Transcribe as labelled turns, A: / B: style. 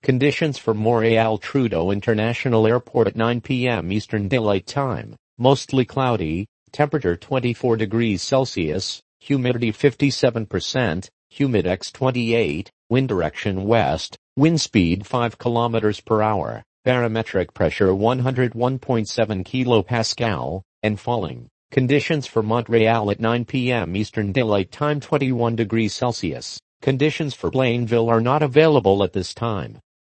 A: Conditions for Montreal Trudeau International Airport at 9 p.m. Eastern Daylight Time. Mostly cloudy, temperature 24 degrees Celsius, humidity 57%, humidex 28, wind direction west, wind speed 5 kilometers per hour, barometric pressure 101.7 kilopascal, and falling. Conditions for Montreal at 9 p.m. Eastern Daylight Time 21 degrees Celsius. Conditions for Blainville are not available at this time.